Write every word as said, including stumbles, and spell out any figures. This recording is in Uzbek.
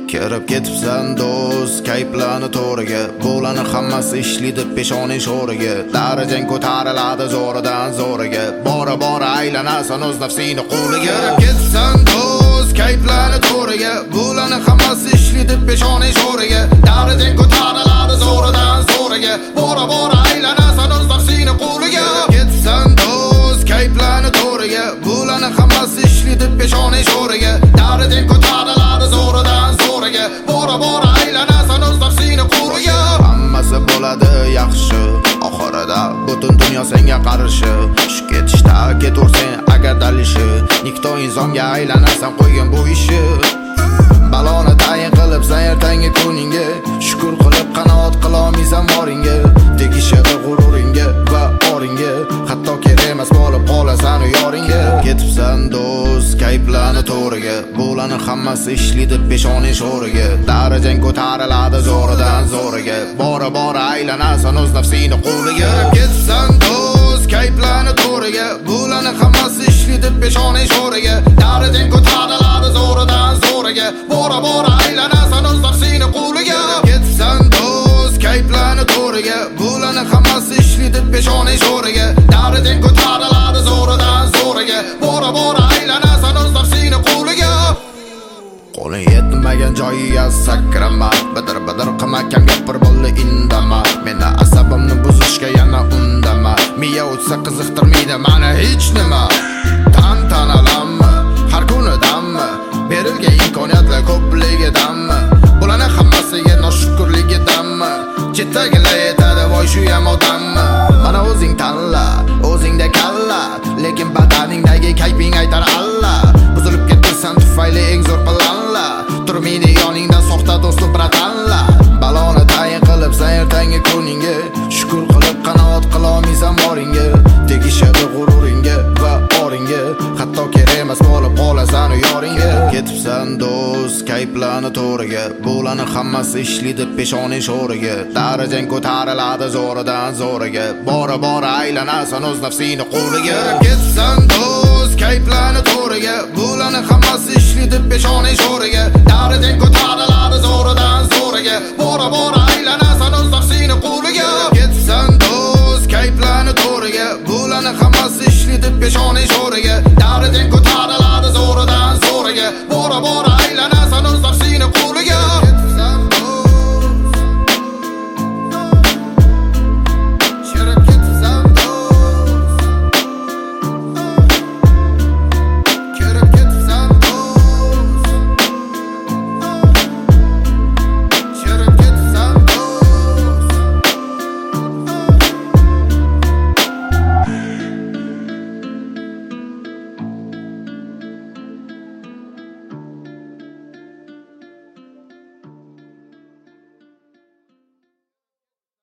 Kirib ketibsan do'st kayplarni to'riga, bularni hammasi ishlidi peshoning sho'riga. Darajang ko'tariladi zo'ridan zo'riga, bora bora aylanasan o'z nafsini qo'liga. Kirib ketibsan do'st kayplarni to'riga, bularni hammasi ishlidi peshoning sho'riga. Darajang ko'tariladi zo'ridan zo'riga, bora bora aylanasan o'z nafsini qo'liga. Ketibsan do'st kayplarni to'riga, bularni hammasi ishlidi peshoning sho'riga. Darajang ko'tariladi zo'ridan zo'riga, bora bora aylanasan o'z nafsini qo'liga. Hammasi bo'ladi yaxshi, oxirida butun dunyo senga qarshi. Shu ketishda ketaversen agar dalishi, nikto insonga aylanasan qo'ygan bu ishi. Baloni tayin qilibsan ertangi kuningga, shukr qilib qanoat qilolmaysan moringga. Tegishadi g'ururingga va oringga, hatto kerak emas bo'lib qolasan yoringga. Ketibsan do'st kayplarni to'riga, bularni hammasi ishlidi peshoning sho'riga. Darajang ko'tariladi zo'ridan zo'riga, bora bora aylanasan o'z nafsini qo'liga. Ketibsan do'st kayplarni to'riga, bularni hammasi ishlidi peshoning sho'riga. Darajang ko'tariladi zo'ridan zo'riga, bora bora aylanasan o'z nafsini qo'liga. Ketibsan do'st kayplarni to'riga, bularni hammasi ishlidi peshoning sho'riga. Darajang ko'tariladi zo'ridan zo'riga, bora bora aylanasan o'z nafsini qo'liga. Qo'ling yetmagan joyiga sakrama, bidir bidir qilmagan gapir bo'ldi indama. Meni asabimni buzishga yana undama, miya o'tsa qiziqtirmaydi mani hech nima. Tantanalarmi, har kunidanmi, berilgan imkoniyatlar ko'pligidanmi, bularni hammasiga noshukrligidanmi, chetdagilar aytadi voy shu ham odammi. Mana o'zing tanla, o'zingda kalla, lekin badaningdagi kayping aytar alla. Buzilib ketsan tufayli eng zo'r planla, turmaydi yoningdan soxta do'stu bratanla. Baloni tayin qilibsan ertangi kuningga, shukr qilib qanoat qilolmaysan moringga. Tegishadi g'ururingga va oringga, hatto kerak emas bo'lib qolasan yoringga. Ketibsan do'st kayplarni to'riga, bularni hammasi ishlidi peshoning sho'riga. Darajang ko'tariladi zo'ridan zo'riga, bora bora aylanasan o'z nafsini qo'liga. Ketibsan do'st kayplarni to'riga, bularni hammasi ishlidi peshoning sho'riga. Darajang ko'tariladi zo'ridan zo'riga, bora bora aylanasan o'z nafsini qo'liga.